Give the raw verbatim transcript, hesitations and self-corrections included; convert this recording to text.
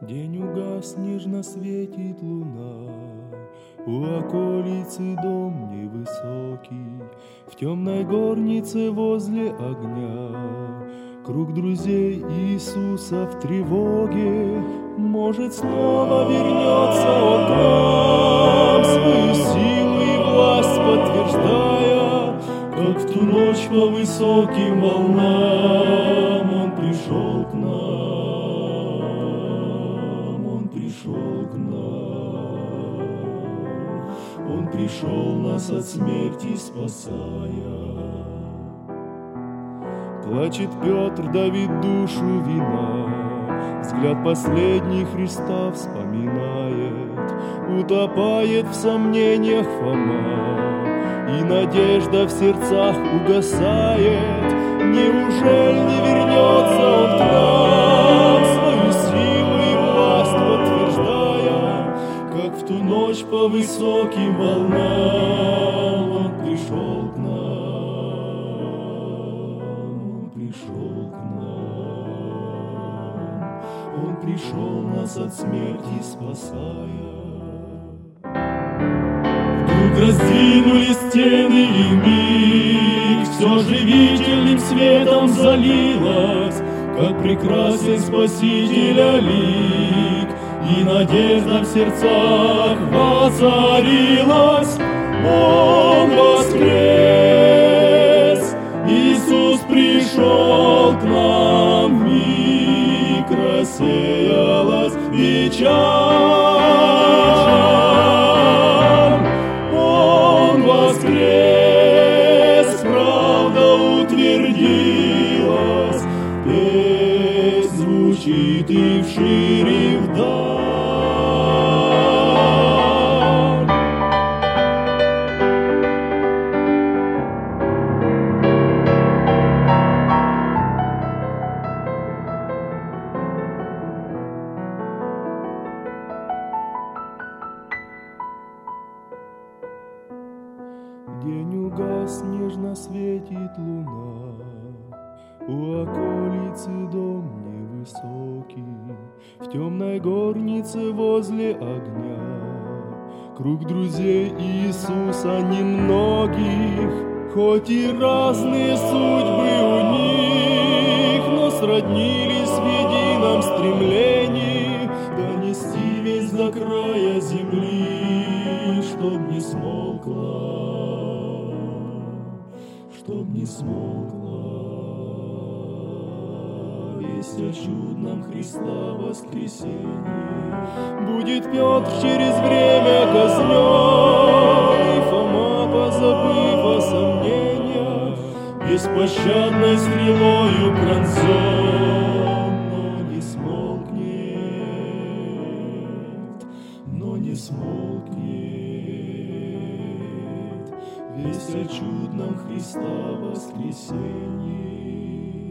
День угас, нежно светит луна, у околицы дом невысокий, в темной горнице возле огня. Круг друзей Иисуса в тревоге, может, снова вернется Он к нам, свою силу и власть подтверждая, как в ту ночь по высоким волнам Он пришел к нам. Пришел к нам, Он пришел нас от смерти спасая. Плачет Петр, давит душу вина, взгляд последний Христа вспоминает, утопает в сомнениях Фома, и надежда в сердцах угасает. Неужели не вернется Он к нам, свою силу и власть подтверждая, как в ту ночь по высоким волнам Он пришел к нам, Он пришел к нам, Он пришел нас от смерти спасая. Вдруг раздвинули стены, и вмиг все живительным светом залилось, как прекрасен Спасителя лик, и надежда в сердцах воцарилась. Он воскрес, Иисус пришел к нам, вмиг рассеялась печаль. Он воскрес, правда утвердилась, песнь звучит и вширь, и вдаль. День угас, нежно светит луна, у околицы дом невысокий, в темной горнице возле огня. Круг друзей Иисуса немногих, хоть и разные судьбы у них, но сроднились в едином стремлении донести весь до края земли, чтоб не смолкла, чтоб не смолкла весть о чудном Христа воскресенье. Будет Петр через время казнен, и Фома, позабыв о сомнениях, беспощадной стрелою пронзен, но не смолкнет, но не смолкнет весть о чудном Христа воскресенье.